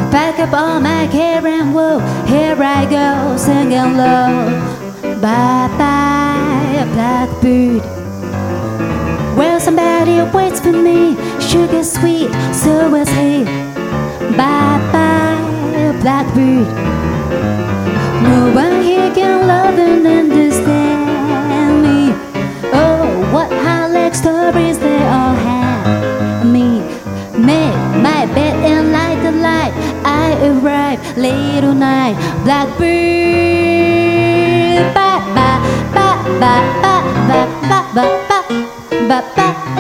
Pack up all my care and woe. Here I go, singing low. Bye bye, blackbird. Well, somebody waits for me. Sugar sweet, so is he. Bye bye, blackbird. No one here can love and understand me. Oh, what high-leg stories they all have. Me, make my bed and light the light. I arrive late at night. Blackbird, bye bye, bye bye, bye bye, bye bye, bye bye.